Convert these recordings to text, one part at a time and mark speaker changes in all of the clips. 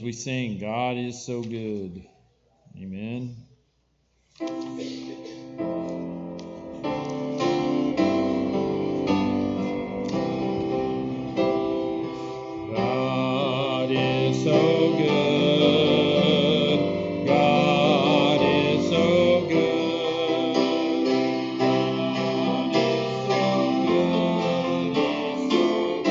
Speaker 1: We sing, God is so good. Amen. God is so good. God is so good. God is so good. He's so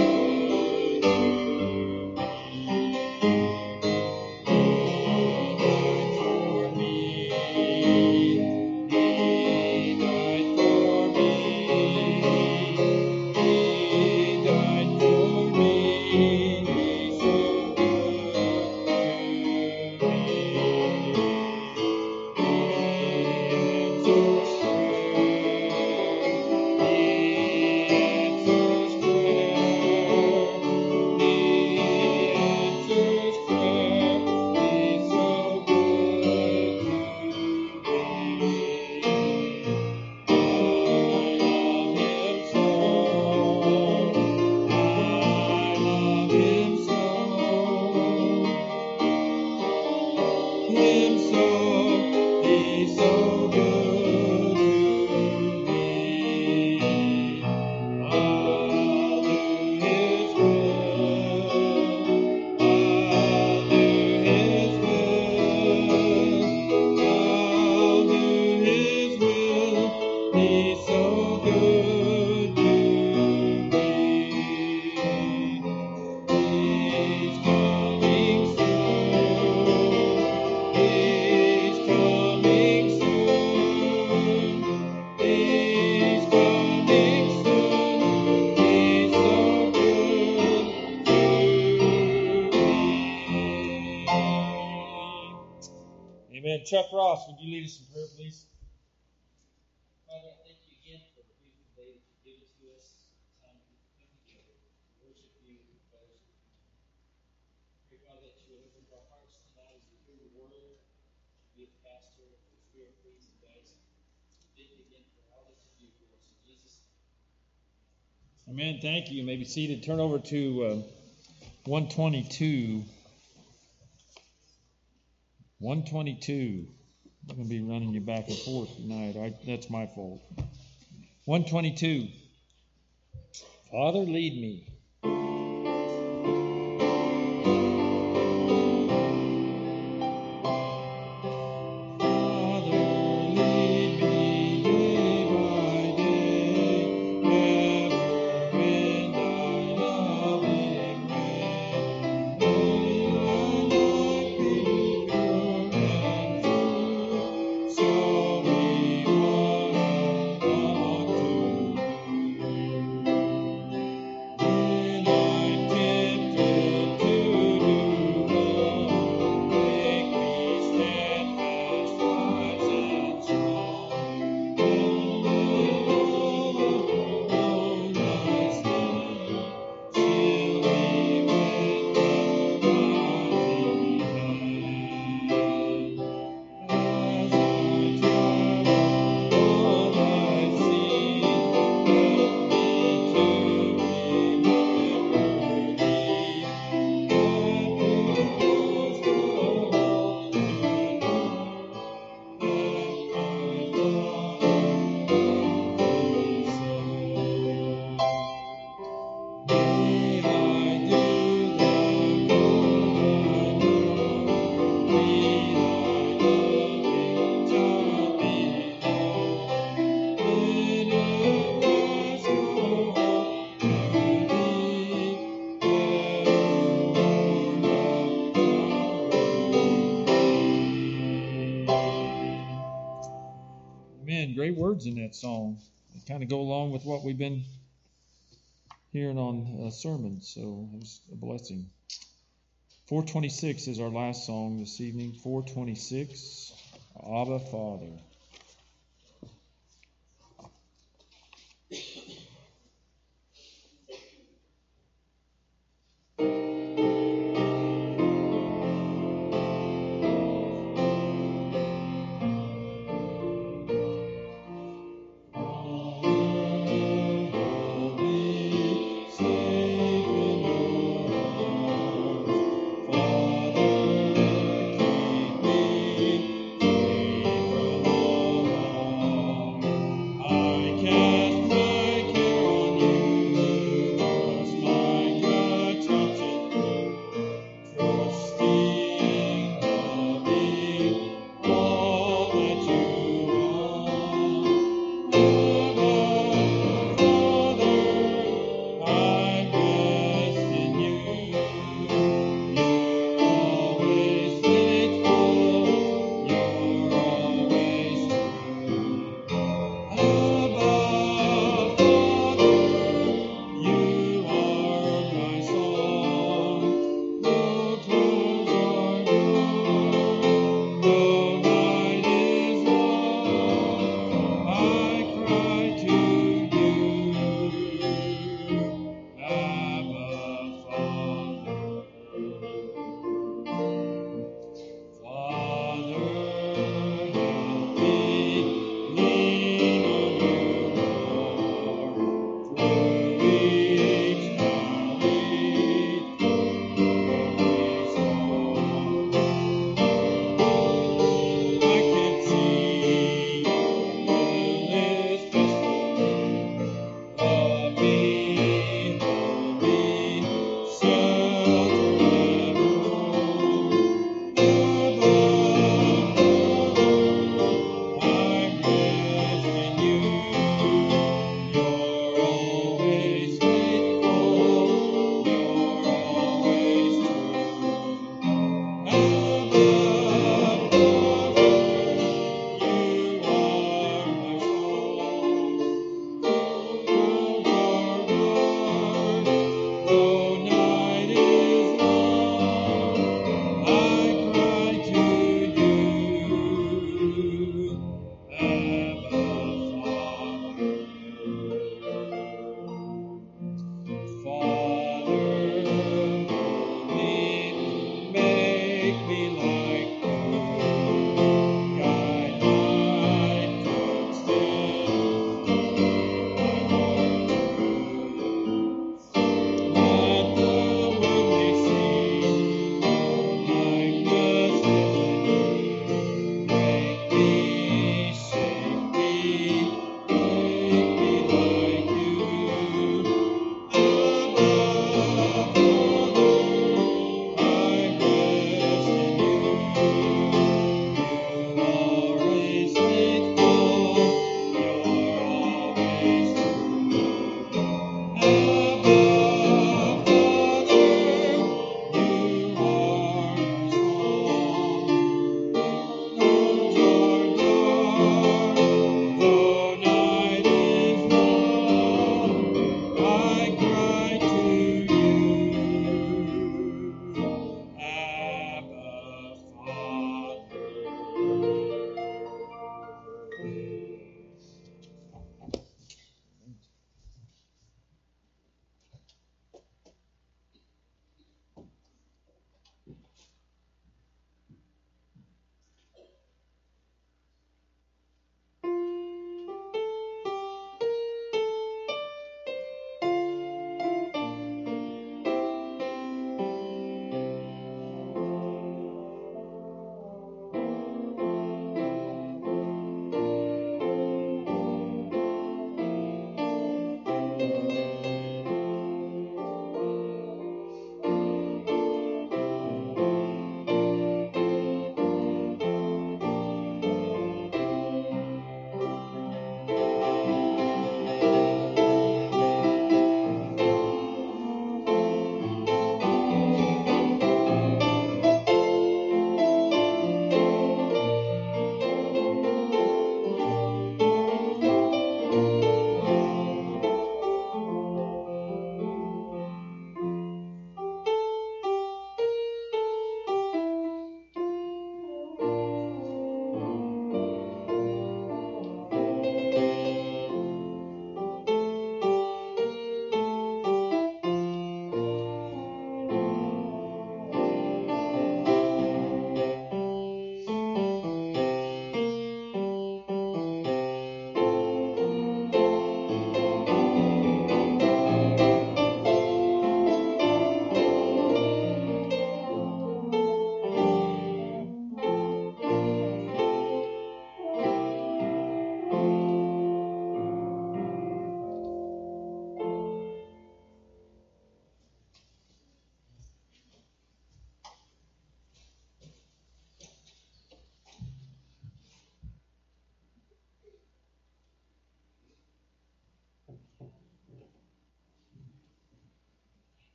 Speaker 1: Amen. Chuck Ross, would you lead us in prayer, please?
Speaker 2: Father, I thank you again for the beautiful day that you've given to us. Time to come together to worship you and fellowship with you. Pray, Father, that you would open our hearts tonight as we hear your word. Be the pastor, the Spirit leads and guides. Thank you again for all that you do for us. In Jesus' name.
Speaker 1: Amen. Thank you. You may be seated. Turn over to 122. 122. I'm going to be running you back and forth tonight. That's my fault. 122. Father, lead me. Great words in that song. They kind of go along with what we've been hearing on sermons, so it's a blessing. 426 is our last song this evening. 426, Abba Father.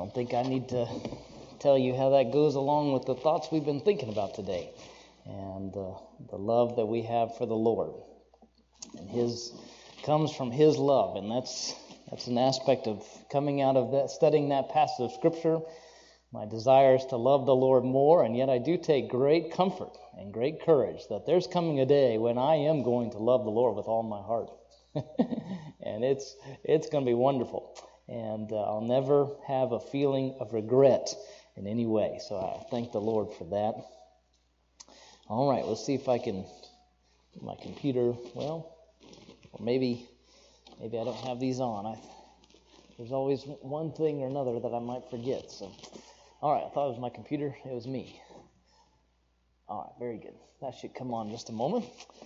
Speaker 2: don't think I need to tell you how that goes along with the thoughts we've been thinking about today, and the love that we have for the Lord, and His comes from His love, and that's an aspect of coming out of that, studying that passage of Scripture. My desire is to love the Lord more, and yet I do take great comfort and great courage that there's coming a day when I am going to love the Lord with all my heart, and it's going to be wonderful. And I'll never have a feeling of regret in any way. So I thank the Lord for that. All right, let's see if I can get my computer, or maybe I don't have these on. There's always one thing or another that I might forget. So, all right, I thought it was my computer. It was me. All right, very good. That should come on in just a moment.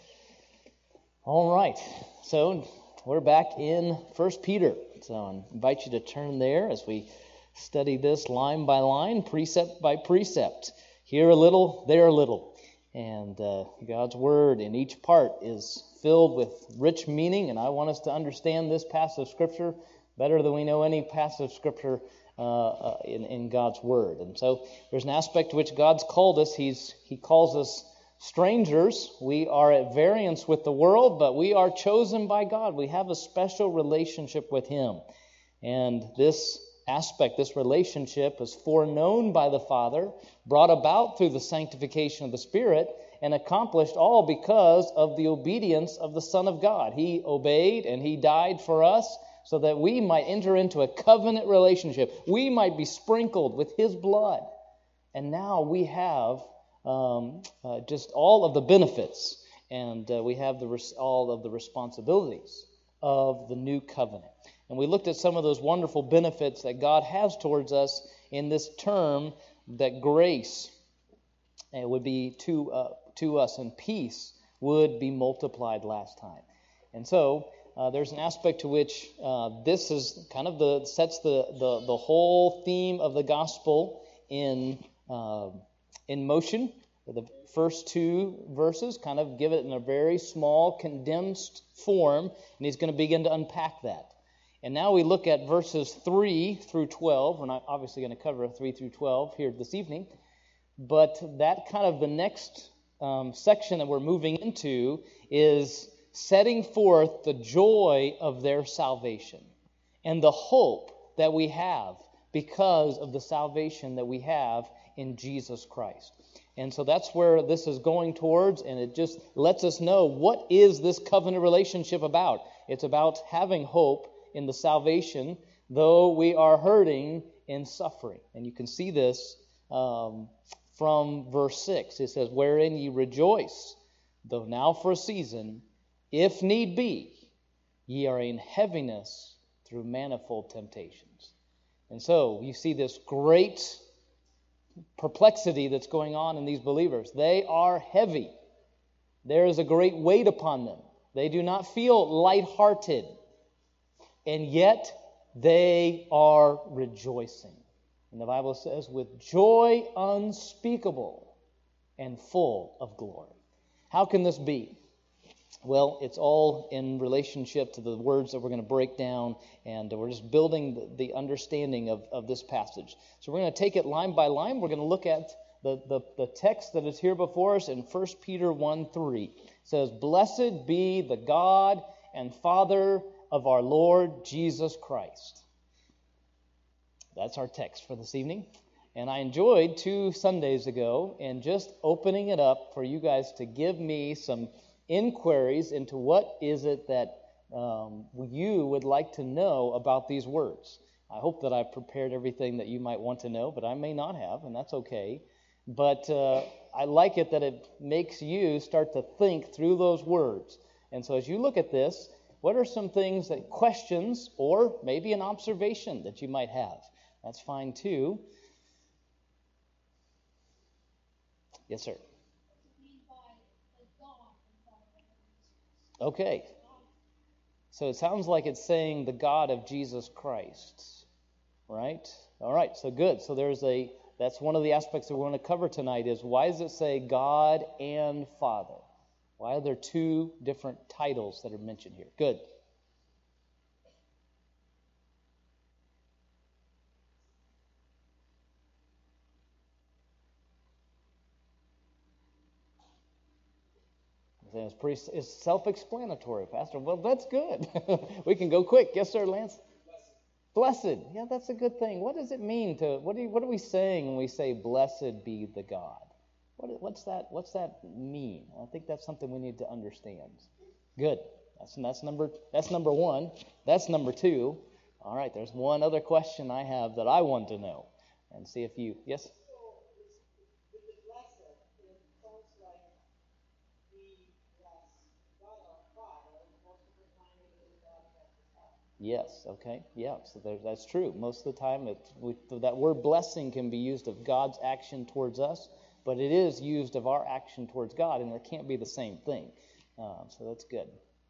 Speaker 2: All right, so we're back in 1 Peter. So I invite you to turn there as we study this line by line, precept by precept. Here a little, there a little. And God's Word in each part is filled with rich meaning, and I want us to understand this passage of Scripture better than we know any passage of Scripture in God's Word. And so there's an aspect to which God's called us. He calls us strangers. We are at variance with the world, but we are chosen by God. We have a special relationship with Him. And this aspect, this relationship, is foreknown by the Father, brought about through the sanctification of the Spirit, and accomplished all because of the obedience of the Son of God. He obeyed and He died for us so that we might enter into a covenant relationship. We might be sprinkled with His blood. And now we have just all of the benefits, and we have all of the responsibilities of the new covenant. And we looked at some of those wonderful benefits that God has towards us in this term, that grace would be to us, and peace would be multiplied last time. And so there's an aspect to which this is kind of sets the whole theme of the gospel in motion. The first two verses kind of give it in a very small, condensed form, and he's going to begin to unpack that. And now we look at verses 3 through 12. We're not obviously going to cover 3 through 12 here this evening, but that kind of the next section that we're moving into is setting forth the joy of their salvation and the hope that we have because of the salvation that we have in Jesus Christ. And so that's where this is going towards, and it just lets us know, what is this covenant relationship about? It's about having hope in the salvation, though we are hurting and suffering. And you can see this from verse 6. It says, "Wherein ye rejoice, though now for a season, if need be, ye are in heaviness through manifold temptations." And so you see this great perplexity that's going on in these believers. They are heavy. There is a great weight upon them. They do not feel lighthearted. And yet they are rejoicing. And the Bible says, with joy unspeakable and full of glory. How can this be? Well, it's all in relationship to the words that we're going to break down, and we're just building the understanding of this passage. So we're going to take it line by line. We're going to look at the text that is here before us in 1 Peter 1:3. It says, "Blessed be the God and Father of our Lord Jesus Christ." That's our text for this evening. And I enjoyed 2 Sundays ago in just opening it up for you guys to give me some inquiries into what is it that you would like to know about these words. I hope that I've prepared everything that you might want to know, but I may not have, and that's okay. But I like it that it makes you start to think through those words. And so as you look at this, what are some things that questions or maybe an observation that you might have? That's fine too. Yes, sir. Okay. So it sounds like it's saying the God of Jesus Christ, right? All right, so good. So that's one of the aspects that we're going to cover tonight is, why does it say God and Father? Why are there 2 different titles that are mentioned here? Good.
Speaker 3: It's self-explanatory, Pastor. Well, that's good. We can go quick. Yes, sir, Lance? Blessed. Yeah, that's a good thing. What does it mean to, what are we saying when we say, blessed be the God? What's that mean? I think that's something we need to understand. Good. That's number one. That's number two. All right, there's one other question I have that I want to know. And see if you, yes? Yes, okay, yeah, so that's true. Most of the time, that word blessing can be used of God's action towards us, but it is used of our action towards God, and it can't be the same thing. So that's good.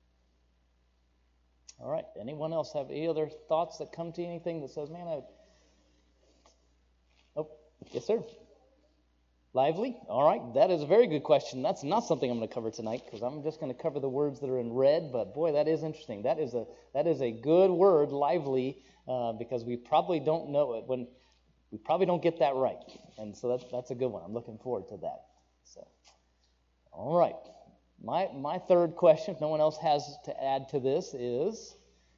Speaker 3: All right, anyone else have any other thoughts that come to you? Anything that says, man, Oh, yes, sir. Lively? All right, that is a very good question. That's not something I'm going to cover tonight because I'm just going to cover the words that are in red. But boy, that is interesting. That is a good word, lively, because we probably don't know it when we probably don't get that right, and so that's a good one. I'm looking forward to that. So, all right, my third question, if no one else has to add to this, is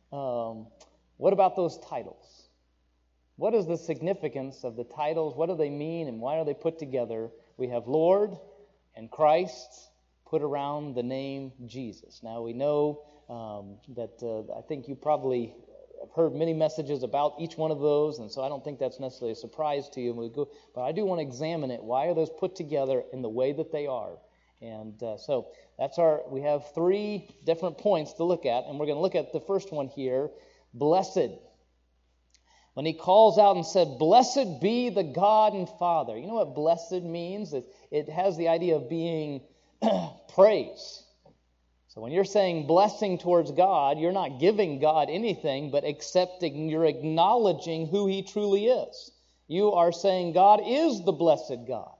Speaker 3: what about those titles? What is the significance of the titles? What do they mean and why are they put together? We have Lord and Christ put around the name Jesus. Now we know that I think you probably have heard many messages about each one of those, and so I don't think that's necessarily a surprise to you. But I do want to examine it. Why are those put together in the way that they are? And so we have three different points to look at, and we're going to look at the first one here, blessed. When he calls out and said, blessed be the God and Father. You know what blessed means? It has the idea of being praise. So when you're saying blessing towards God, you're not giving God anything, but you're acknowledging who he truly is. You are saying God is the blessed God.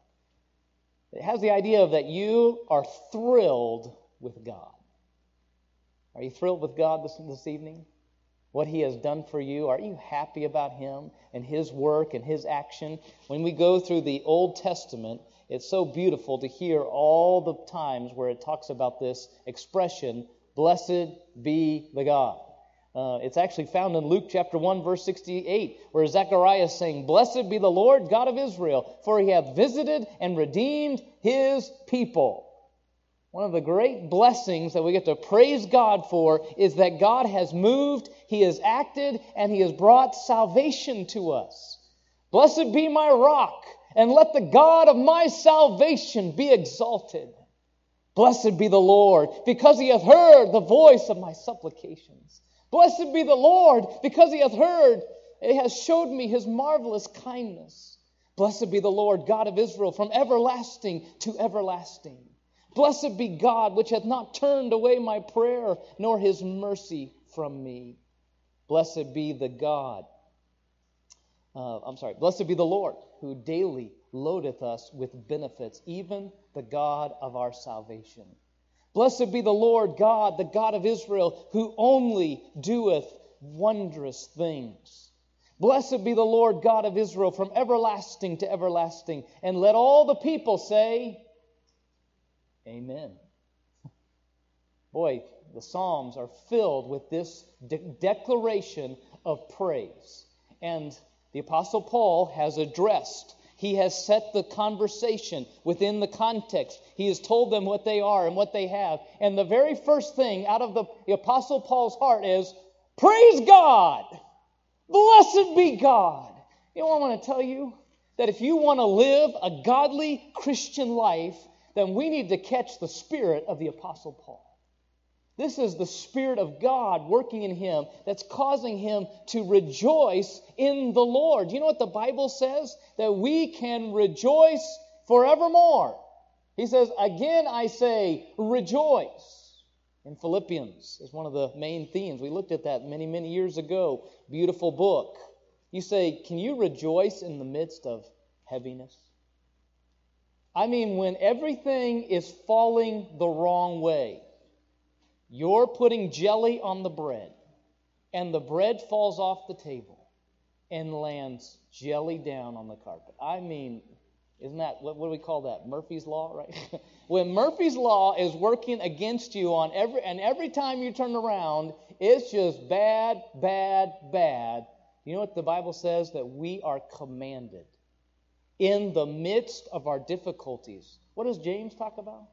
Speaker 3: It has the idea of that you are thrilled with God. Are you thrilled with God this evening? What he has done for you? Are you happy about him and his work and his action? When we go through the Old Testament, it's so beautiful to hear all the times where it talks about this expression, blessed be the God. It's actually found in Luke chapter 1, verse 68, where Zechariah is saying, blessed be the Lord God of Israel, for he hath visited and redeemed his people. One of the great blessings that we get to praise God for is that God has moved, he has acted, and he has brought salvation to us. Blessed be my rock, and let the God of my salvation be exalted. Blessed be the Lord, because he hath heard the voice of my supplications. Blessed be the Lord, because he has showed me his marvelous kindness. Blessed be the Lord, God of Israel, from everlasting to everlasting. Blessed be God, which hath not turned away my prayer, nor his mercy from me. Blessed be the Blessed be the Lord, who daily loadeth us with benefits, even the God of our salvation. Blessed be the Lord God, the God of Israel, who only doeth wondrous things. Blessed be the Lord God of Israel, from everlasting to everlasting. And let all the people say, Amen. Boy, the Psalms are filled with this declaration of praise. And the Apostle Paul has he has set the conversation within the context. He has told them what they are and what they have. And the very first thing out of the Apostle Paul's heart is, praise God! Blessed be God! You know what I want to tell you? That if you want to live a godly Christian life, then we need to catch the spirit of the Apostle Paul. This is the Spirit of God working in him that's causing him to rejoice in the Lord. You know what the Bible says? That we can rejoice forevermore. He says, again I say, rejoice. In Philippians is one of the main themes. We looked at that many, many years ago. Beautiful book. You say, can you rejoice in the midst of heaviness? I mean, when everything is falling the wrong way, you're putting jelly on the bread, and the bread falls off the table and lands jelly down on the carpet. I mean, Isn't that, what do we call that? Murphy's Law, right? When Murphy's Law is working against you on every time you turn around, it's just bad, bad, bad. You know what the Bible says? That we are commanded in the midst of our difficulties. What does James talk about?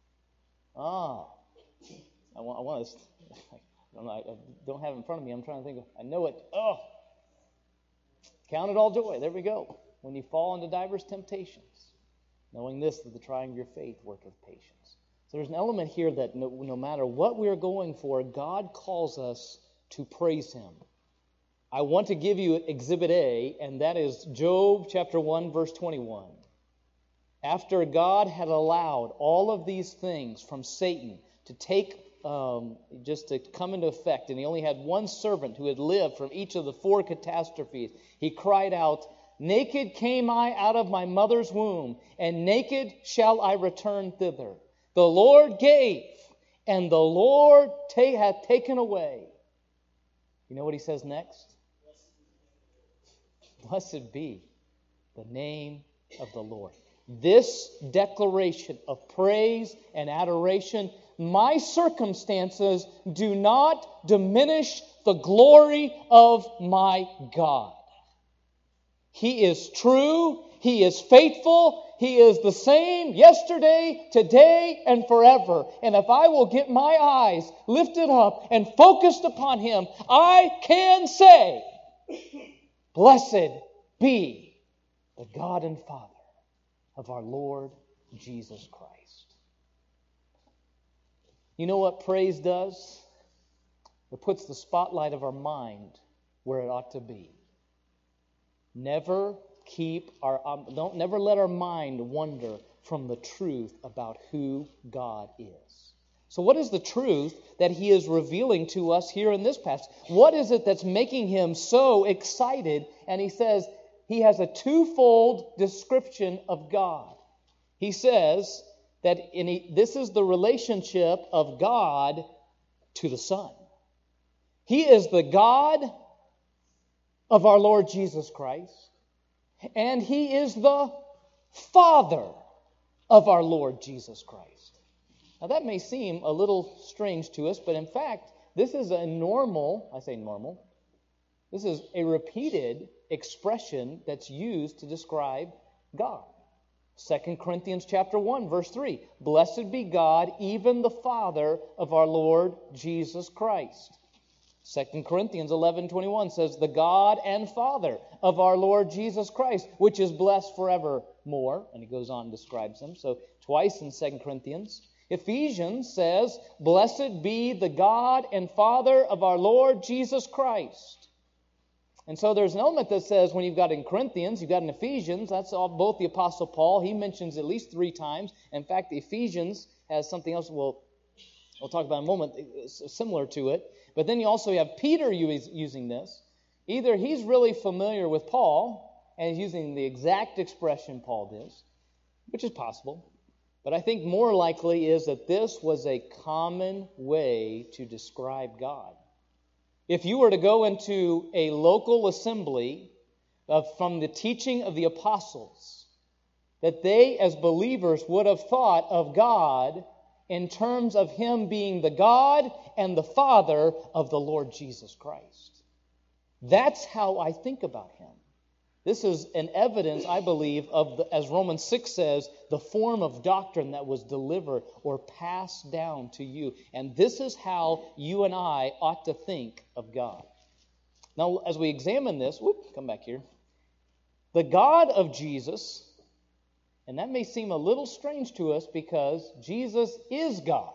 Speaker 3: I don't have it in front of me. I'm trying to think I know it. Count it all joy. There we go. When you fall into diverse temptations, knowing this, that the trying of your faith worketh patience. So there's an element here that no matter what we are going for, God calls us to praise Him. I want to give you Exhibit A, and that is Job chapter 1, verse 21. After God had allowed all of these things from Satan to take, just to come into effect, and he only had one servant who had lived from each of the 4 catastrophes, he cried out, "Naked came I out of my mother's womb, and naked shall I return thither. The Lord gave, and the Lord hath taken away." You know what he says next? Blessed be the name of the Lord. This declaration of praise and adoration, my circumstances do not diminish the glory of my God. He is true. He is faithful. He is the same yesterday, today, and forever. And if I will get my eyes lifted up and focused upon Him, I can say, blessed be the God and Father of our Lord Jesus Christ. You know what praise does? It puts the spotlight of our mind where it ought to be. Never let our mind wander from the truth about who God is. So what is the truth that He is revealing to us here in this passage? What is it that's making Him so excited? And He says He has a twofold description of God. He says that this is the relationship of God to the Son. He is the God of our Lord Jesus Christ, and He is the Father of our Lord Jesus Christ. Now that may seem a little strange to us, but in fact, this is a this is a repeated expression that's used to describe God. 2 Corinthians chapter 1, verse 3. Blessed be God, even the Father of our Lord Jesus Christ. 2 Corinthians 11:21 says, the God and Father of our Lord Jesus Christ, which is blessed forevermore. And he goes on and describes Him. So twice in 2 Corinthians. Ephesians says, blessed be the God and Father of our Lord Jesus Christ. And so there's an element that says when you've got in Corinthians, you've got in Ephesians, that's all, both the Apostle Paul, he mentions at least 3 times. In fact, the Ephesians has something else we'll talk about in a moment similar to it. But then you also have Peter using this. Either he's really familiar with Paul and he's using the exact expression Paul does, which is possible. But I think more likely is that this was a common way to describe God. If you were to go into a local assembly from the teaching of the apostles, that they as believers would have thought of God in terms of Him being the God and the Father of the Lord Jesus Christ. That's how I think about Him. This is an evidence, I believe, of, as Romans 6 says, the form of doctrine that was delivered or passed down to you. And this is how you and I ought to think of God. Now, as we examine this, come back here. The God of Jesus, and that may seem a little strange to us because Jesus is God.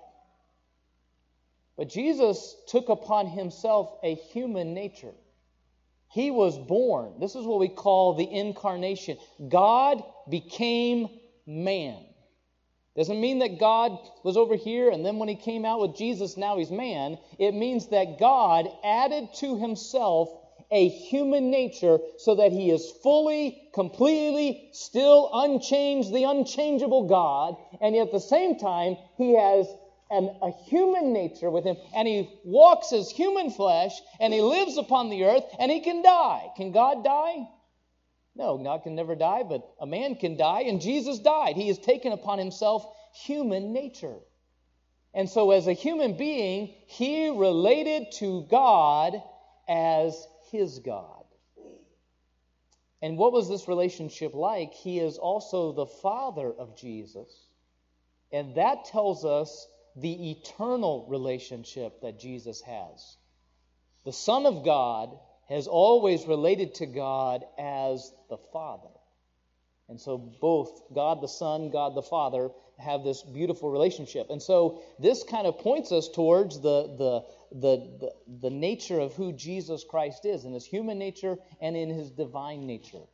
Speaker 3: But Jesus took upon Himself a human nature. He was born. This is what we call the incarnation. God became man. Doesn't mean that God was over here and then when He came out with Jesus, now He's man. It means that God added to Himself a human nature so that He is fully, completely, still unchanged, the unchangeable God. And yet at the same time, He has a human nature with Him, and He walks as human flesh, and He lives upon the earth, and He can die. Can God die? No, God can never die, but a man can die, and Jesus died. He has taken upon himself human nature. And so as a human being, he related to God as his God. And what was this relationship like? He is also the Father of Jesus. And that tells us the eternal relationship that Jesus has. The Son of God has always related to God as the Father. And so both God the Son, God the Father have this beautiful relationship. And so this kind of points us towards the nature of who Jesus Christ is, in his human nature and in his divine nature.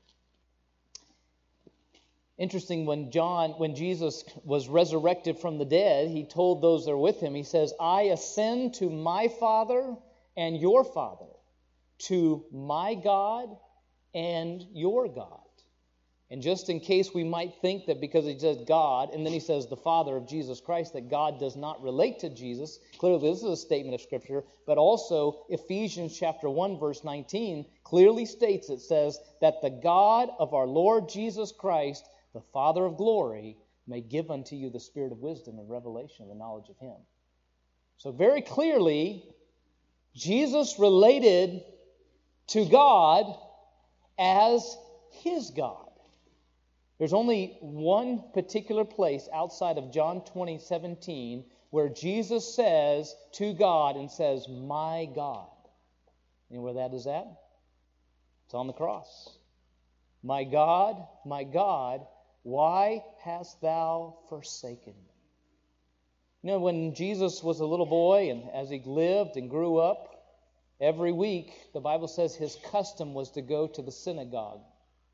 Speaker 3: Interesting, when Jesus was resurrected from the dead, he told those that were with him, he says, I ascend to my Father and your Father, to my God and your God. And just in case we might think that because he says God, and then he says the Father of Jesus Christ, that God does not relate to Jesus, clearly this is a statement of Scripture, but also Ephesians chapter 1, verse 19, clearly states, it says, that the God of our Lord Jesus Christ, the Father of glory, may give unto you the spirit of wisdom and revelation of the knowledge of him. So very clearly, Jesus related to God as his God. There's only one particular place outside of John 20:17 where Jesus says to God and says, my God. You know where that is at? It's on the cross. My God, why hast thou forsaken me? You know, when Jesus was a little boy and as he lived and grew up, every week, the Bible says his custom was to go to the synagogue.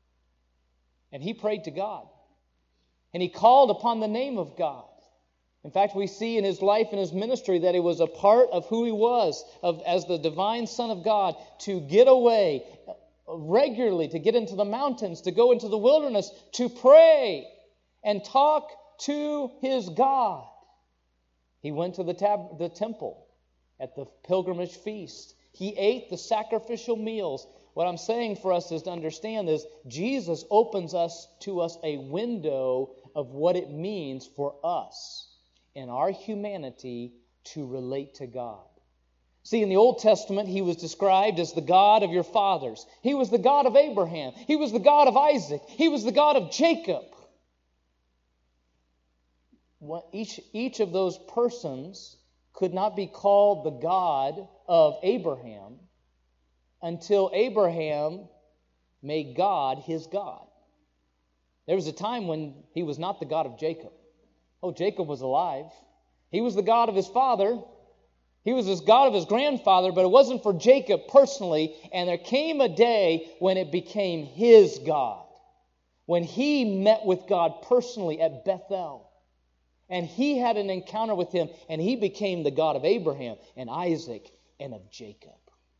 Speaker 3: And he prayed to God. And he called upon the name of God. In fact, we see in his life and his ministry that it was a part of who he was as the divine Son of God to get away regularly, to get into the mountains, to go into the wilderness, to pray and talk to his God. He went to the temple at the pilgrimage feast. He ate the sacrificial meals. What I'm saying for us is to understand is Jesus opens to us a window of what it means for us in our humanity to relate to God. See, in the Old Testament, he was described as the God of your fathers. He was the God of Abraham. He was the God of Isaac. He was the God of Jacob. Each of those persons could not be called the God of Abraham until Abraham made God his God. There was a time when he was not the God of Jacob. Oh, Jacob was alive. He was the God of his father. He was the God of his grandfather, but it wasn't for Jacob personally. And there came a day when it became his God. When he met with God personally at Bethel. And he had an encounter with him, and he became the God of Abraham and Isaac and of Jacob.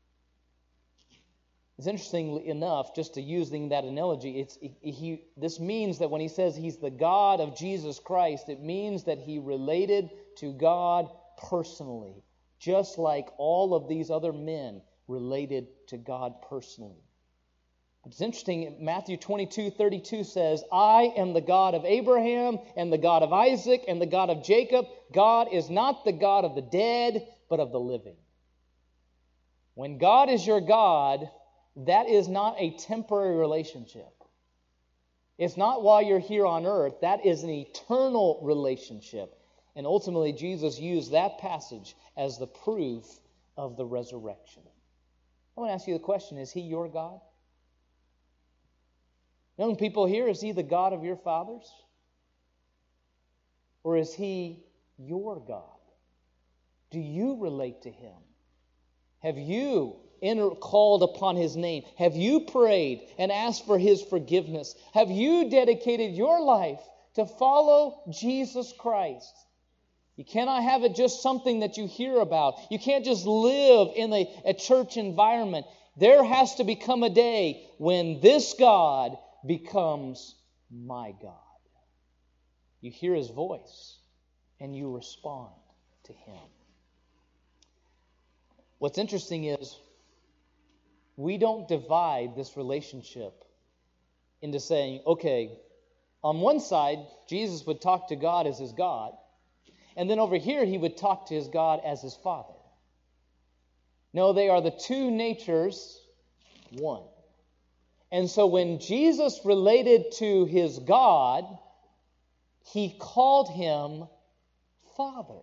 Speaker 3: It's interestingly enough, just to using that analogy, this means that when he says he's the God of Jesus Christ, it means that he related to God personally, just like all of these other men related to God personally. It's interesting, Matthew 22:32 says, I am the God of Abraham and the God of Isaac and the God of Jacob. God is not the God of the dead, but of the living. When God is your God, that is not a temporary relationship. It's not while you're here on earth. That is an eternal relationship. And ultimately, Jesus used that passage as the proof of the resurrection. I want to ask you the question, is he your God? Young people here, is he the God of your fathers? Or is he your God? Do you relate to him? Have you called upon his name? Have you prayed and asked for his forgiveness? Have you dedicated your life to follow Jesus Christ? You cannot have it just something that you hear about. You can't just live in a church environment. There has to become a day when this God becomes my God. You hear his voice and you respond to him. What's interesting is we don't divide this relationship into saying, okay, on one side, Jesus would talk to God as his God, and then over here he would talk to his God as his Father. No, they are the two natures, one. And so when Jesus related to his God, he called him Father.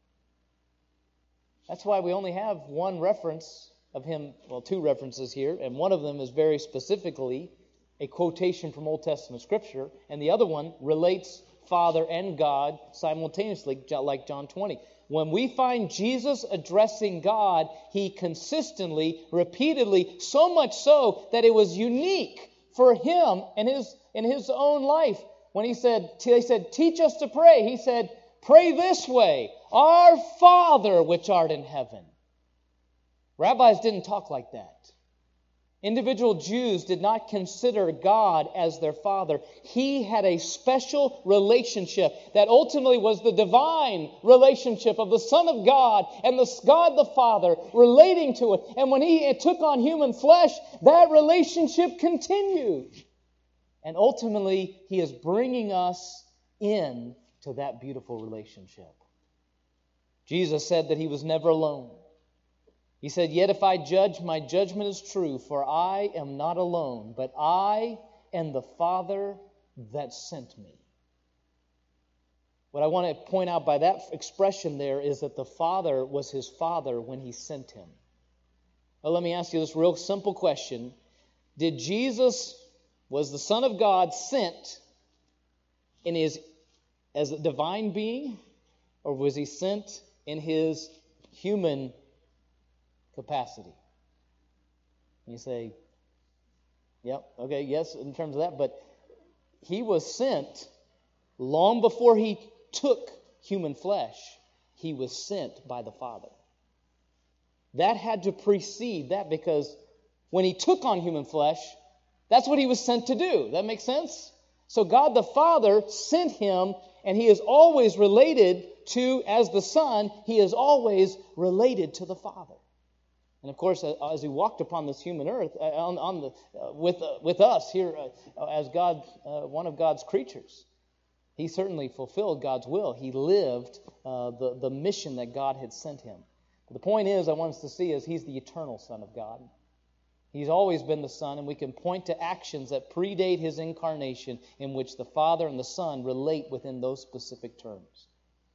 Speaker 3: That's why we only have one reference of him, well, two references here, and one of them is very specifically a quotation from Old Testament Scripture, and the other one relates Father and God simultaneously, like John 20. When we find Jesus addressing God, he consistently, repeatedly, so much so that it was unique for him in his own life. When they said, teach us to pray, he said, pray this way, our Father which art in heaven. Rabbis didn't talk like that. Individual Jews did not consider God as their Father. He had a special relationship that ultimately was the divine relationship of the Son of God and the God the Father relating to it. And when he took on human flesh, that relationship continued. And ultimately, he is bringing us in to that beautiful relationship. Jesus said that he was never alone. He said, yet if I judge, my judgment is true, for I am not alone, but I and the Father that sent me. What I want to point out by that expression there is that the Father was his Father when he sent him. Well, let me ask you this real simple question. Did Jesus, was the Son of God sent as a divine being, or was he sent in his human capacity? And you say, yep, okay, yes, in terms of that, but he was sent long before he took human flesh. He was sent by the Father. That had to precede that, because when he took on human flesh, that's what he was sent to do. That makes sense? So God the Father sent him, and he is always related to, as the Son, he is always related to the Father. And of course, as he walked upon this human earth, with us here as God, one of God's creatures, he certainly fulfilled God's will. He lived the mission that God had sent him. But the point is, I want us to see, is he's the eternal Son of God. He's always been the Son, and we can point to actions that predate his incarnation in which the Father and the Son relate within those specific terms.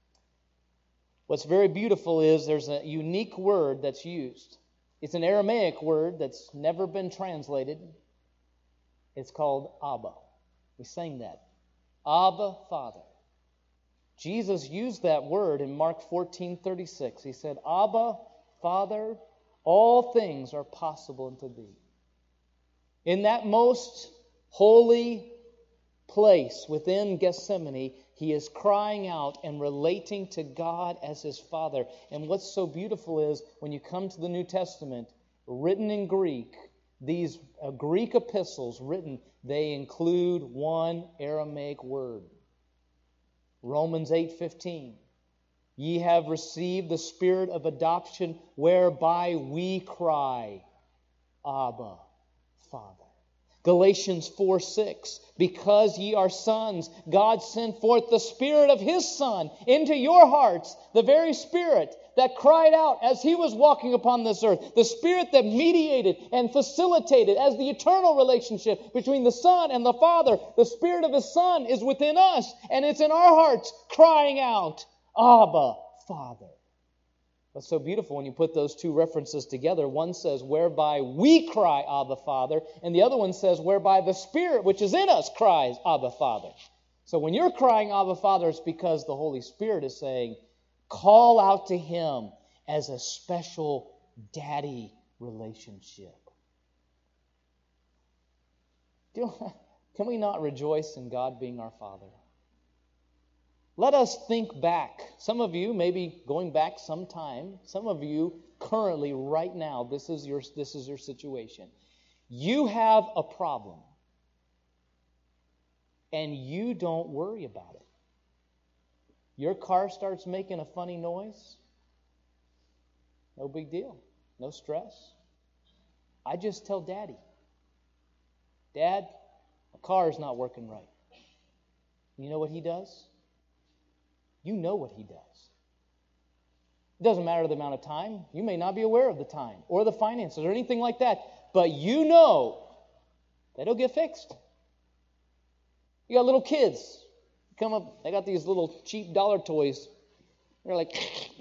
Speaker 3: What's very beautiful is there's a unique word that's used. It's an Aramaic word that's never been translated. It's called Abba. We sang that. Abba, Father. Jesus used that word in Mark 14:36. He said, Abba, Father, all things are possible unto thee. In that most holy place within Gethsemane, he is crying out and relating to God as his Father. And what's so beautiful is when you come to the New Testament, written in Greek, these Greek epistles written, they include one Aramaic word. Romans 8:15. Ye have received the spirit of adoption, whereby we cry, Abba, Father. Galatians 4:6. Because ye are sons, God sent forth the Spirit of his Son into your hearts, the very Spirit that cried out as he was walking upon this earth, the Spirit that mediated and facilitated as the eternal relationship between the Son and the Father. The Spirit of his Son is within us, and it's in our hearts crying out, Abba, Father. What's so beautiful when you put those two references together? One says, whereby we cry, Abba, Father, and the other one says, whereby the Spirit which is in us cries, Abba, Father. So when you're crying, Abba, Father, it's because the Holy Spirit is saying, call out to him as a special daddy relationship. Can we not rejoice in God being our Father? Let us think back. Some of you maybe going back some time. Some of you currently, right now, this is your situation. You have a problem, and you don't worry about it. Your car starts making a funny noise. No big deal. No stress. I just tell Daddy, Dad, My car is not working right. You know what He does? You know what He does. It doesn't matter the amount of time. You may not be aware of the time or the finances or anything like that, but you know that it'll get fixed. You got little kids come up, they got these little cheap dollar toys. They're like,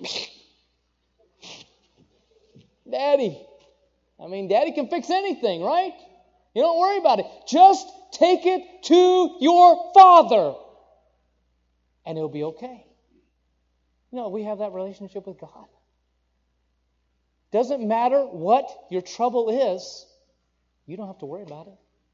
Speaker 3: Daddy. Daddy can fix anything, right? You don't worry about it. Just take it to your Father, and it'll be okay. We have that relationship with God. Doesn't matter what your trouble is, you don't have to worry about it.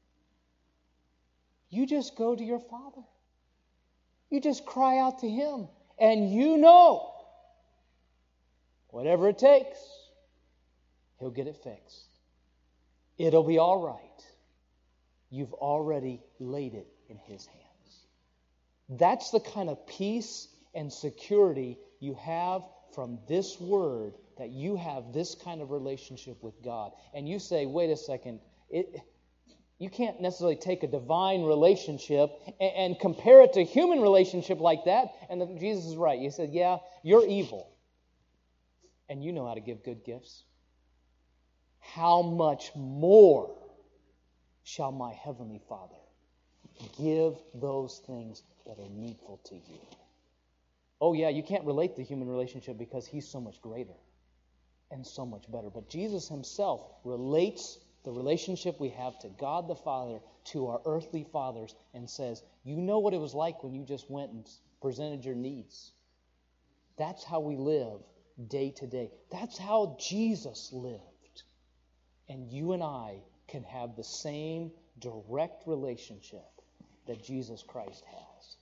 Speaker 3: You just go to your Father. You just cry out to Him, and you know, whatever it takes, He'll get it fixed. It'll be all right. You've already laid it in His hands. That's the kind of peace and security you have from this word, that you have this kind of relationship with God. And you say, wait a second, you can't necessarily take a divine relationship and compare it to a human relationship like that. And Jesus is right. He said, yeah, you're evil, and you know how to give good gifts. How much more shall my heavenly Father give those things that are needful to you? Oh yeah, you can't relate the human relationship because He's so much greater and so much better. But Jesus Himself relates the relationship we have to God the Father to our earthly fathers and says, you know what it was like when you just went and presented your needs. That's how we live day to day. That's how Jesus lived. And you and I can have the same direct relationship that Jesus Christ has.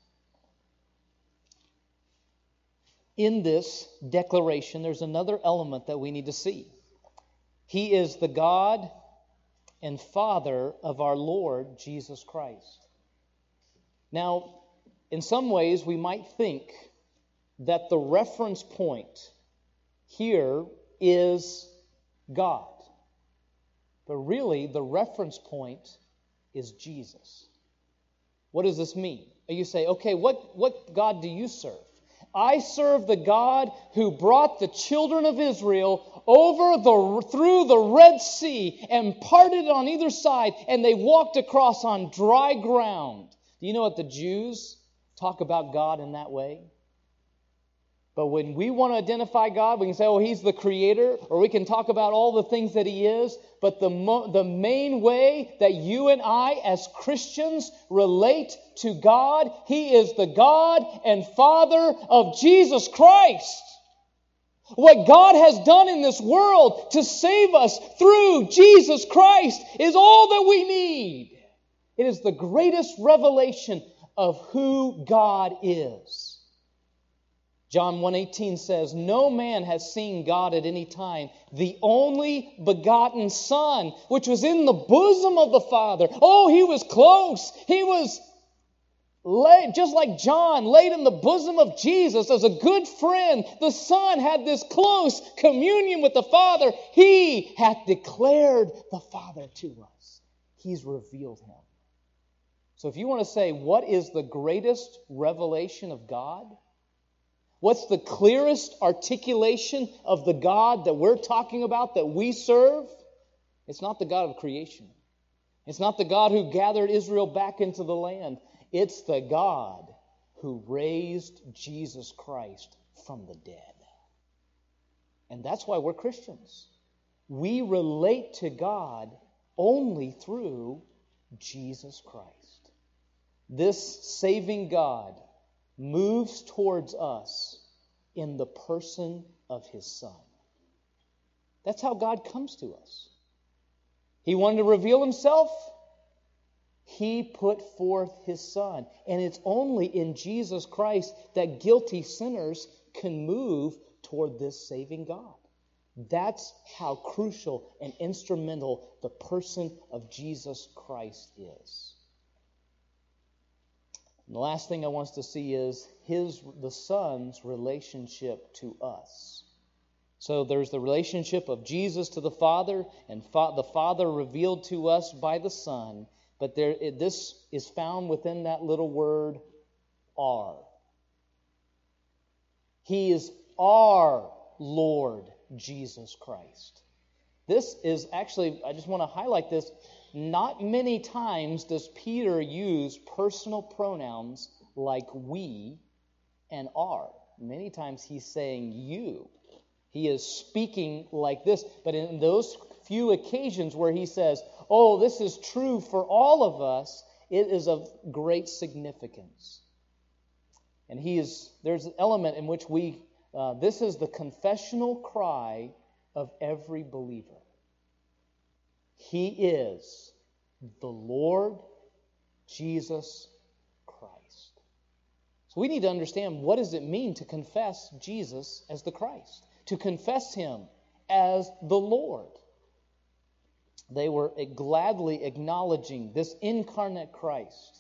Speaker 3: In this declaration, there's another element that we need to see. He is the God and Father of our Lord Jesus Christ. Now, in some ways, we might think that the reference point here is God. But really, the reference point is Jesus. What does this mean? You say, okay, what God do you serve? I serve the God who brought the children of Israel through the Red Sea and parted it on either side, and they walked across on dry ground. Do you know what the Jews talk about God in that way? But when we want to identify God, we can say, oh, He's the Creator, or we can talk about all the things that He is. But the main way that you and I as Christians relate to God, He is the God and Father of Jesus Christ. What God has done in this world to save us through Jesus Christ is all that we need. It is the greatest revelation of who God is. John 1:18 says, no man has seen God at any time. The only begotten Son, which was in the bosom of the Father. Oh, He was close. He was laid, just like John, laid in the bosom of Jesus as a good friend. The Son had this close communion with the Father. He hath declared the Father to us. He's revealed Him. So if you want to say, what is the greatest revelation of God? What's the clearest articulation of the God that we're talking about, that we serve? It's not the God of creation. It's not the God who gathered Israel back into the land. It's the God who raised Jesus Christ from the dead. And that's why we're Christians. We relate to God only through Jesus Christ. This saving God moves towards us in the person of His Son. That's how God comes to us. He wanted to reveal Himself. He put forth His Son. And it's only in Jesus Christ that guilty sinners can move toward this saving God. That's how crucial and instrumental the person of Jesus Christ is. And the last thing I want us to see is the Son's relationship to us. So there's the relationship of Jesus to the Father, and the Father revealed to us by the Son. but this is found within that little word, "are." He is our Lord Jesus Christ. This is actually, I just want to highlight this, not many times does Peter use personal pronouns like we and are. Many times he's saying you. He is speaking like this. But in those few occasions where he says, oh, this is true for all of us, it is of great significance. And there's an element in which this is the confessional cry of every believer. He is the Lord Jesus Christ. So we need to understand, what does it mean to confess Jesus as the Christ? To confess Him as the Lord. They were gladly acknowledging this incarnate Christ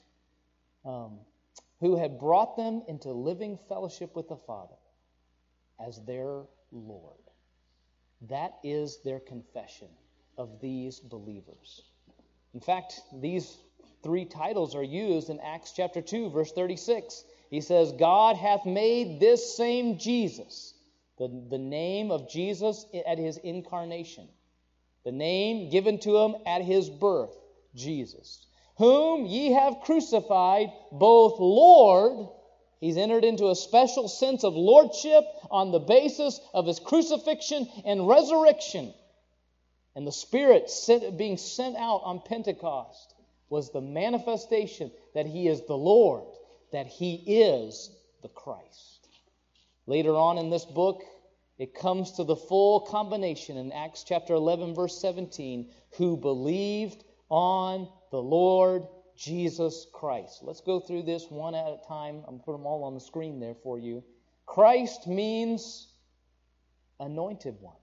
Speaker 3: who had brought them into living fellowship with the Father as their Lord. That is their confession of these believers. In fact, these three titles are used in Acts chapter 2, verse 36. He says, God hath made this same Jesus, the name of Jesus at His incarnation, the name given to Him at His birth, Jesus, whom ye have crucified, both Lord. He's entered into a special sense of lordship on the basis of His crucifixion and resurrection. And the Spirit being sent out on Pentecost was the manifestation that He is the Lord, that He is the Christ. Later on in this book, it comes to the full combination in Acts chapter 11, verse 17, who believed on the Lord Jesus Christ. Let's go through this one at a time. I'm going to put them all on the screen there for you. Christ means anointed one.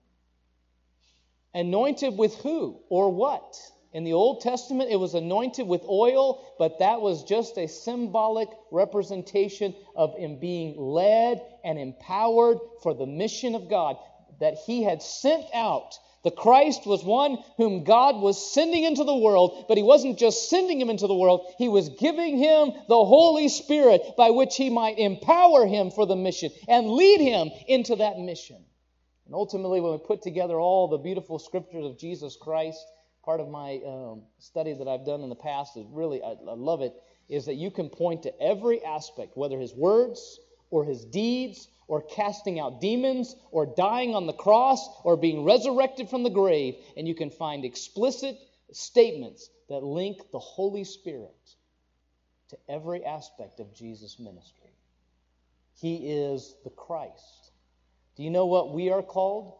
Speaker 3: Anointed with who or what? In the Old Testament, it was anointed with oil, but that was just a symbolic representation of Him being led and empowered for the mission of God that He had sent out. The Christ was one whom God was sending into the world, but He wasn't just sending Him into the world, He was giving Him the Holy Spirit by which He might empower Him for the mission and lead Him into that mission. And ultimately, when we put together all the beautiful scriptures of Jesus Christ, part of my study that I've done in the past is really, I love it, is that you can point to every aspect, whether His words or His deeds or casting out demons or dying on the cross or being resurrected from the grave, and you can find explicit statements that link the Holy Spirit to every aspect of Jesus' ministry. He is the Christ. Do you know what we are called?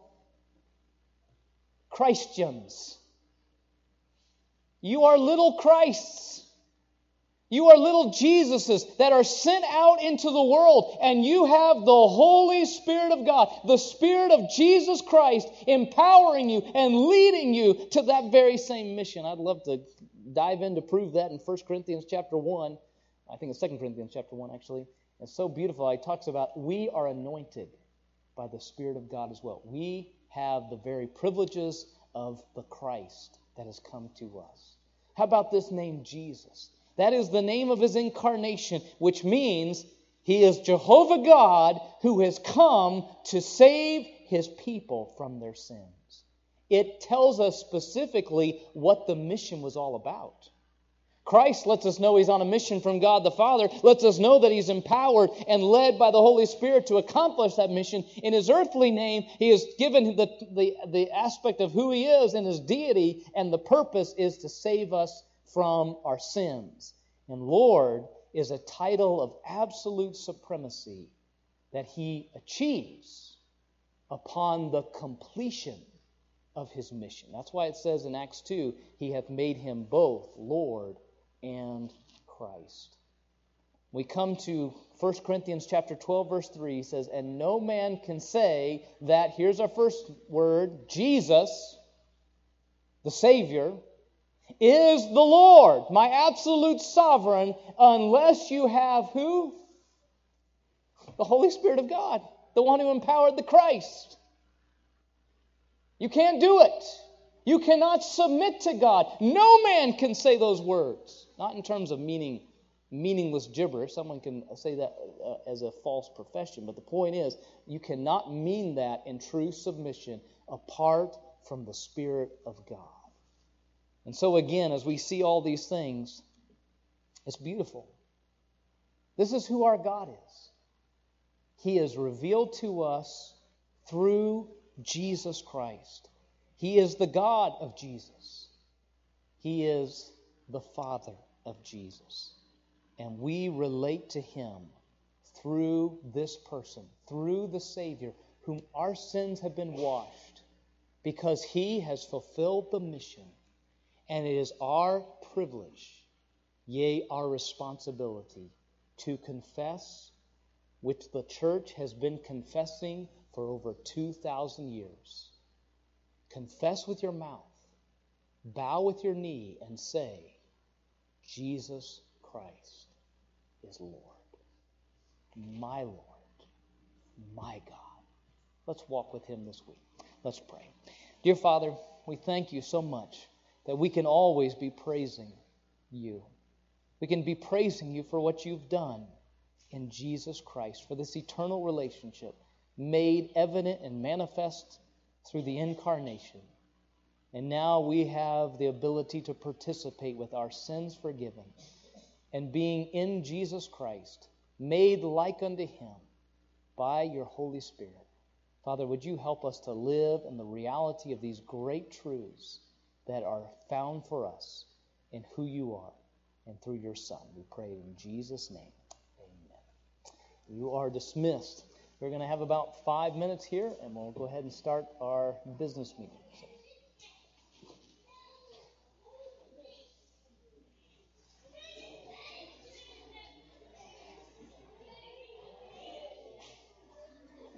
Speaker 3: Christians. You are little Christs. You are little Jesuses that are sent out into the world, and you have the Holy Spirit of God, the Spirit of Jesus Christ, empowering you and leading you to that very same mission. I'd love to dive in to prove that in 1 Corinthians chapter 1. I think it's 2 Corinthians chapter 1, actually. It's so beautiful. It talks about we are anointed by the Spirit of God as well. We have the very privileges of the Christ that has come to us. How about this name Jesus? That is the name of His incarnation, which means He is Jehovah God who has come to save His people from their sins. It tells us specifically what the mission was all about. Christ lets us know He's on a mission from God the Father, lets us know that He's empowered and led by the Holy Spirit to accomplish that mission. In His earthly name, He is given the aspect of who He is in His deity, and the purpose is to save us from our sins. And Lord is a title of absolute supremacy that He achieves upon the completion of His mission. That's why it says in Acts 2, He hath made Him both Lord and Christ. We come to 1 Corinthians chapter 12, verse 3. He says, and no man can say that, here's our first word, Jesus, the Savior, is the Lord, my absolute sovereign, unless you have who? The Holy Spirit of God, the one who empowered the Christ. You can't do it. You cannot submit to God. No man can say those words. Not in terms of meaningless gibberish. Someone can say that as a false profession. But the point is, you cannot mean that in true submission apart from the Spirit of God. And so again, as we see all these things, it's beautiful. This is who our God is. He is revealed to us through Jesus Christ. He is the God of Jesus. He is the Father of Jesus. And we relate to Him through this person, through the Savior, whom our sins have been washed, because He has fulfilled the mission. And it is our privilege, yea, our responsibility, to confess, which the church has been confessing for over 2,000 years. Confess with your mouth, bow with your knee, and say, Jesus Christ is Lord. My Lord, my God. Let's walk with Him this week. Let's pray. Dear Father, we thank You so much that we can always be praising You. We can be praising You for what You've done in Jesus Christ, for this eternal relationship made evident and manifest through the incarnation. And now we have the ability to participate with our sins forgiven and being in Jesus Christ, made like unto Him by Your Holy Spirit. Father, would You help us to live in the reality of these great truths that are found for us in who You are and through Your Son. We pray in Jesus' name. Amen. You are dismissed. We're going to have about 5 minutes here, and we'll go ahead and start our business meeting. So